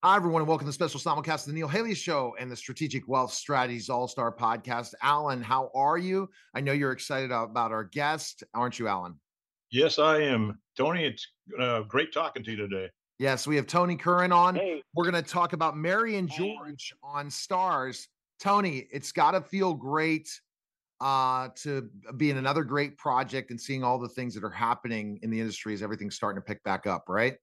Hi, everyone, and welcome to the special simulcast of the Neil Haley Show and the Strategic Wealth Strategies All-Star Podcast. Alan, how are you? I know you're excited about our guest, aren't you, Alan? Yes, I am. Tony, it's great talking to you today. Yes, we have Tony Curran on. Hey. We're going to talk about Mary and George on Stars. Tony, it's got to feel great to be in another great project and seeing all the things that are happening in the industry as everything's starting to pick back up, right?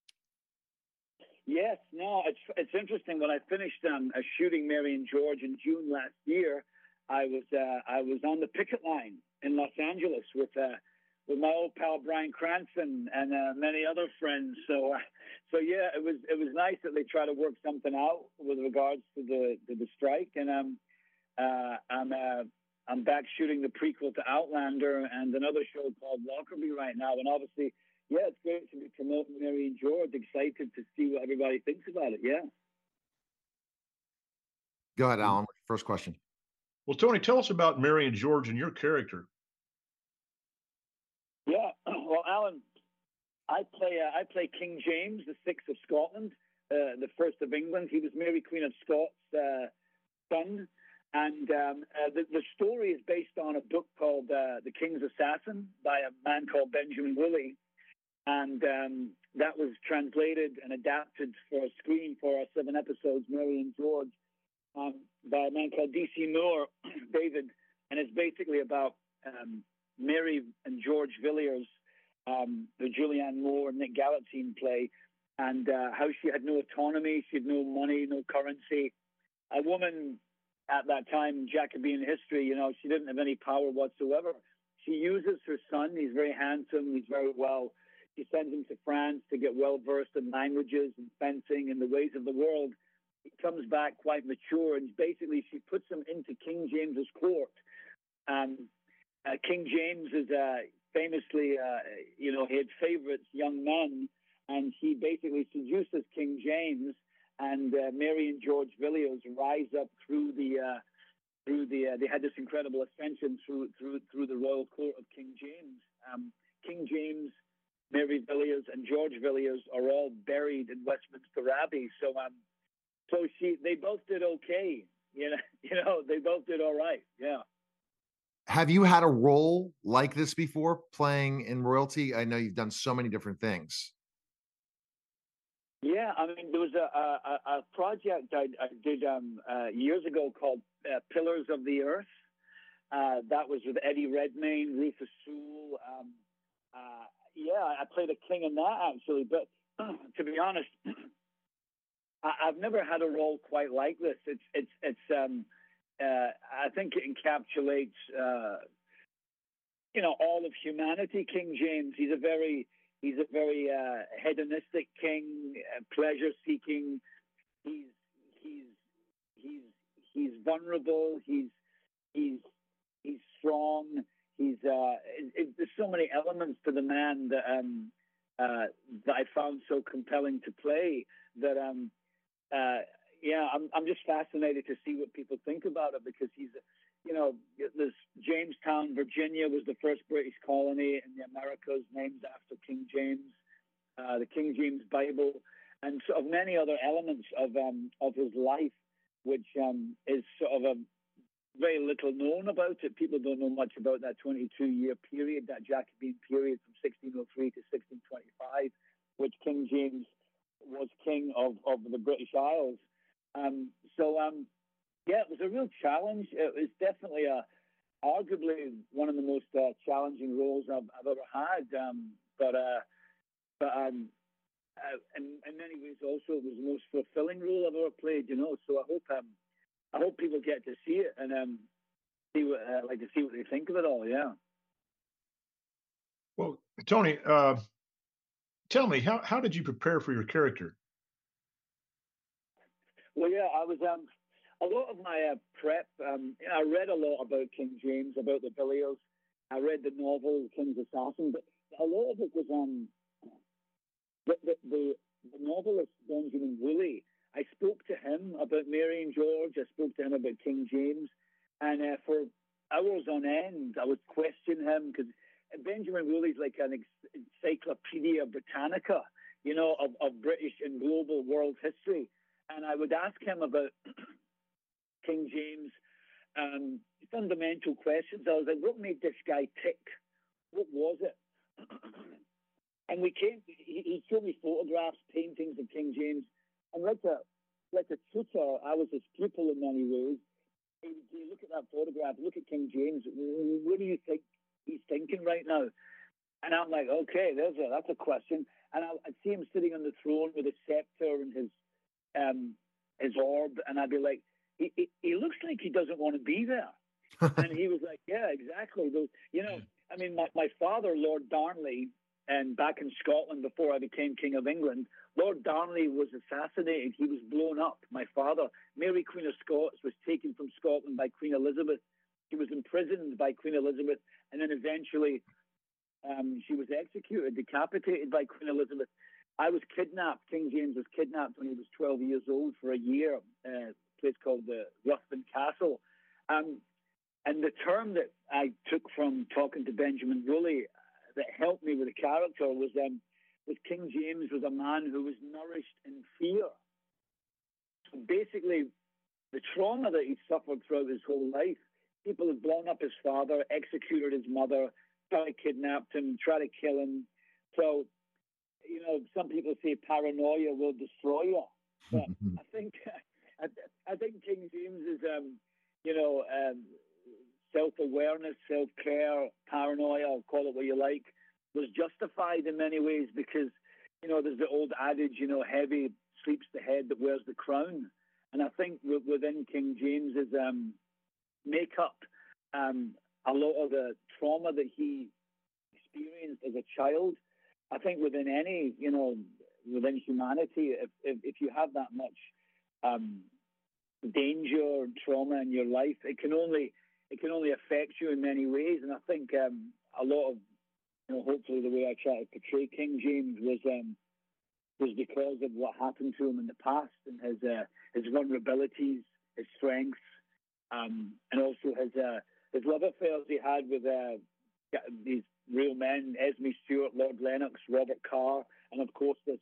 Yes, no, it's interesting. When I finished shooting Mary and George in June last year, I was on the picket line in Los Angeles with my old pal Bryan Cranston and many other friends. So yeah, it was nice that they try to work something out with regards to the strike. And I'm back shooting the prequel to Outlander and another show called Lockerbie right now, and obviously. Yeah, it's great to be promoting Mary and George. Excited to see what everybody thinks about it. Yeah. Go ahead, Alan. First question. Well, Tony, tell us about Mary and George and your character. Yeah. Well, Alan, I play King James VI of Scotland, the first of England. He was Mary Queen of Scots' son. And the story is based on a book called The King's Assassin by a man called Benjamin Woolley. And that was translated and adapted for a screen for our 7 episodes, Mary and George, by a man called D.C. Moore, David. And it's basically about Mary and George Villiers, the Julianne Moore, Nick Gallatin play, and how she had no autonomy, she had no money, no currency. A woman at that time, Jacobean history, she didn't have any power whatsoever. She uses her son. He's very handsome. He's very well. She sends him to France to get well-versed in languages and fencing and the ways of the world. He comes back quite mature, and basically she puts him into King James's court. King James is famously, he had favorites, young men, and he basically seduces King James, and Mary and George Villiers rise up through they had this incredible ascension through the royal court of King James. King James, Mary Villiers, and George Villiers are all buried in Westminster Abbey. So they both did okay. They both did all right. Yeah. Have you had a role like this before, playing in royalty? I know you've done so many different things. Yeah, I mean, there was a project I did years ago called Pillars of the Earth. That was with Eddie Redmayne, Rufus Sewell. I played a king in that, actually. But to be honest, I've never had a role quite like this. I think it encapsulates, all of humanity. King James, he's a very hedonistic king, pleasure-seeking. He's vulnerable. He's strong. There's so many elements to the man that I found so compelling to play that I'm just fascinated to see what people think about it, because this Jamestown, Virginia was the first British colony in the Americas, named after King James, the King James Bible, and sort of many other elements of his life, which is sort of a very little known about it. People don't know much about that 22-year period, that Jacobean period from 1603 to 1625, which King James was king of the British Isles. It was a real challenge. It was definitely arguably one of the most challenging roles I've ever had. But in many ways also it was the most fulfilling role I've ever played. So I hope people get to see it and see what they think of it all. Yeah. Well, Tony, tell me, how did you prepare for your character? Well, yeah, I was a lot of my prep. I read a lot about King James, about the Villiers. I read the novel King's Assassin, but a lot of it was the novelist Benjamin Woolley. I spoke to him about Mary and George. I spoke to him about King James, and for hours on end, I would question him, because Benjamin Woolley's like an Encyclopedia Britannica. of British and global world history. And I would ask him about King James, fundamental questions. I was like, what made this guy tick? What was it? And he showed me photographs, paintings of King James. And like a tutor, I was his pupil in many ways. You look at that photograph, look at King James. What do you think he's thinking right now? And I'm like, okay, that's a question. And I'd see him sitting on the throne with his scepter and his orb, and I'd be like, he looks like he doesn't want to be there. And he was like, yeah, exactly. I mean, my father, Lord Darnley, and back in Scotland before I became King of England, Lord Darnley was assassinated. He was blown up. My father, Mary Queen of Scots, was taken from Scotland by Queen Elizabeth. She was imprisoned by Queen Elizabeth, and then eventually she was executed, decapitated by Queen Elizabeth. I was kidnapped. King James was kidnapped when he was 12 years old for a year, a place called the Ruthven Castle. And the term that I took from talking to Benjamin Woolley that helped me with the character was King James was a man who was nourished in fear. So basically, the trauma that he suffered throughout his whole life, people had blown up his father, executed his mother, tried to kidnap him, tried to kill him. So, some people say paranoia will destroy you. But I think King James is, self-awareness, self-care, paranoia, call it what you like, was justified in many ways because, there's the old adage, heavy sleeps the head that wears the crown. And I think within King James's makeup, a lot of the trauma that he experienced as a child, I think within any, within humanity, if you have that much danger and trauma in your life, it can only affect you in many ways. And I think a lot of, hopefully the way I try to portray King James was because of what happened to him in the past and his vulnerabilities, his strengths, and also his love affairs he had with these real men, Esme Stewart, Lord Lennox, Robert Carr, and of course this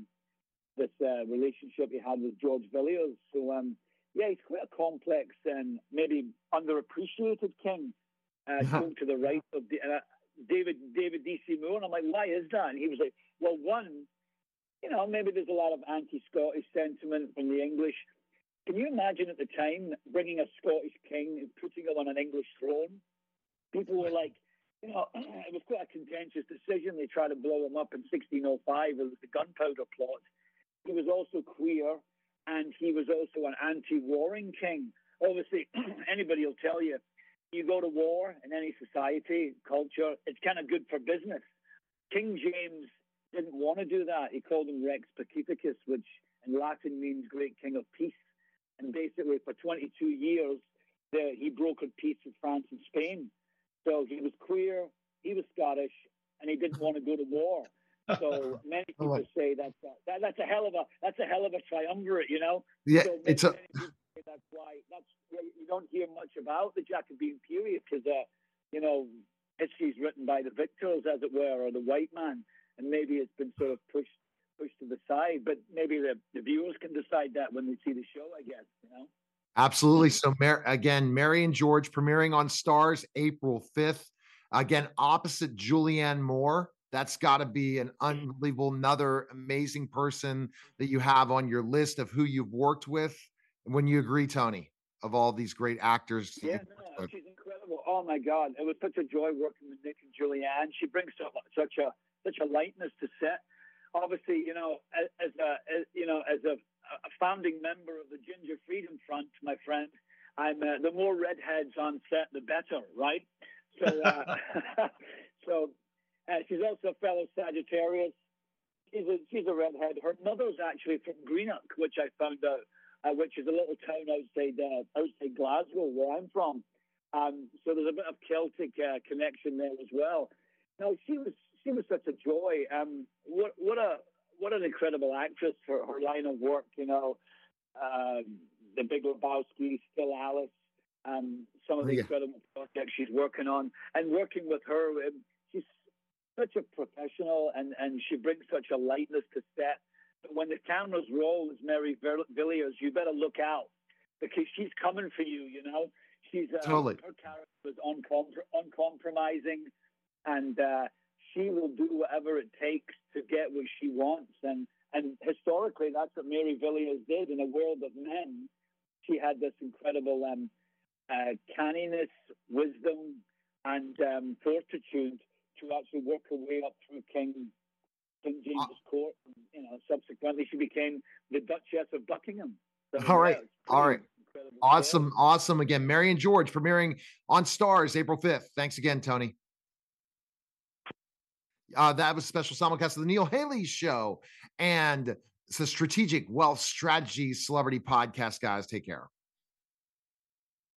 relationship he had with George Villiers. So he's quite a complex and maybe underappreciated king. Shown to the right of David D.C. Moore, and I'm like, why is that? And he was like, well, one, maybe there's a lot of anti-Scottish sentiment from the English. Can you imagine at the time bringing a Scottish king and putting him on an English throne? People were like, it was quite a contentious decision. They tried to blow him up in 1605. It was the gunpowder plot. He was also queer, and he was also an anti-warring king. Obviously, anybody will tell you, you go to war in any society, culture, it's kind of good for business. King James didn't want to do that. He called him Rex Pacificus, which in Latin means great king of peace. And basically for 22 years, he brokered peace with France and Spain. So he was queer, he was Scottish, and he didn't want to go to war. So many people say that's a hell of a triumvirate, Yeah, so that's why you don't hear much about the Jacobean period because history's written by the victors, as it were, or the white man, and maybe it's been sort of pushed to the side. But maybe the viewers can decide that when they see the show, I guess. Absolutely. So again, Mary and George premiering on Stars April 5th. Again, opposite Julianne Moore. That's got to be an unbelievable, another amazing person that you have on your list of who you've worked with. When you agree, Tony, of all these great actors. Yeah, no, she's incredible. Oh my God, it was such a joy working with Nick and Julianne. She brings such a lightness to set. Obviously, as a founding member of the Ginger Freedom Front, my friend, I'm the more redheads on set, the better, right? So, she's also a fellow Sagittarius. She's a redhead. Her mother's actually from Greenock, which I found out, which is a little town outside Glasgow, where I'm from. So there's a bit of Celtic connection there as well. No, she was such a joy. What an incredible actress for her line of work. The Big Lebowski, Still Alice, some of the incredible projects she's working on, and working with her. such a professional, and she brings such a lightness to set. But when the cameras roll as Mary Villiers, you better look out because she's coming for you. You know, she's Totally. her character is uncompromising, and she will do whatever it takes to get what she wants. And historically, that's what Mary Villiers did. In a world of men, she had this incredible canniness, wisdom, and fortitude to actually work her way up through King James's court. You know, subsequently she became the Duchess of Buckingham. So, All right. All right. Awesome. Awesome. Again, Mary and George premiering on Starz April 5th. Thanks again, Tony. That was a special simulcast of the Neil Haley Show. And it's a Strategic Wealth Strategy Celebrity Podcast, guys. Take care.